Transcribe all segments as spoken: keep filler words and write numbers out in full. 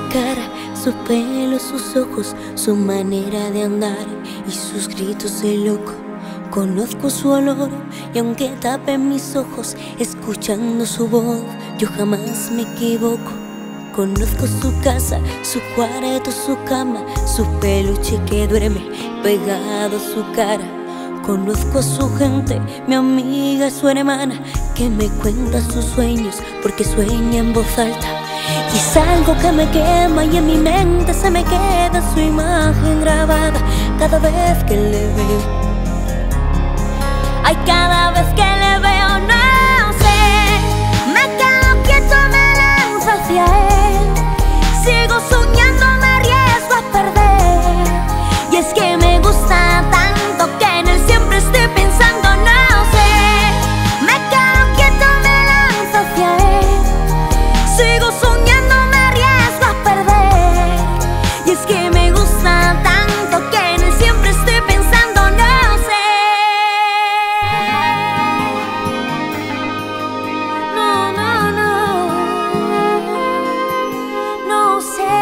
cara, su pelo, sus ojos, su manera de andar y sus gritos de loco. Conozco su olor y aunque tape mis ojos, escuchando su voz, yo jamás me equivoco. Conozco su casa, su cuarto, su cama, su peluche que duerme pegado a su cara. Conozco a su gente, mi amiga, su hermana, que me cuenta sus sueños porque sueña en voz alta. Y es algo que me quema y en mi mente se me queda su imagen grabada cada vez que le veo. Ay, cada vez que le veo, no sé, me quedo quieto, me lanzo hacia él. Sigo soñando, me arriesgo a perder. Y es que me gusta tanto que en él siempre estoy pensando, no sé, me quedo quieto, me lanzo hacia él. Sigo soñando, me arriesgo a perder. Y es que me gusta tanto que en él siempre estoy pensando, no sé. No, no, no, no sé.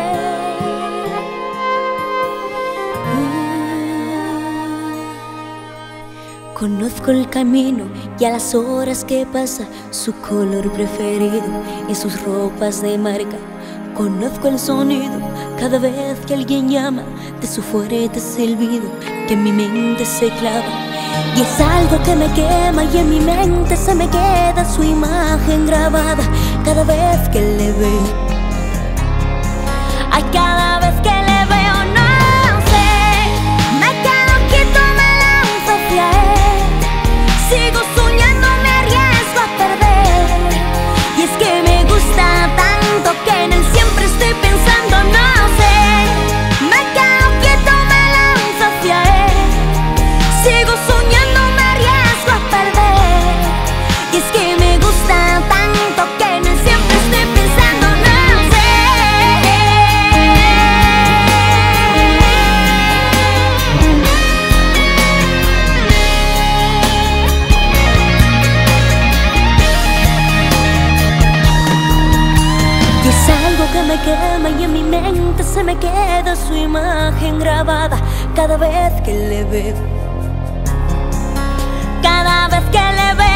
Conozco el camino y a las horas que pasa, su color preferido y sus ropas de marca. Conozco el sonido cada vez que alguien llama, de su fuerte silbido que en mi mente se clava. Y es algo que me quema y en mi mente se me queda su imagen grabada cada vez que le veo. Ay, cada vez que le veo, no sé, me quedo quieto, me lanzo hacia él. Sigo soñando, me arriesgo a perder. Y es que me gusta tanto que en él siempre estoy pensando, no sé, me quedo quieto, me lanzo hacia él. Sigo soñando, me arriesgo a perder. Y es que me gusta tanto que en él siempre estoy pensando, no sé. Y es algo que me quema y en mi mente se me queda su imagen grabada cada vez que le veo. Cada vez que le veo.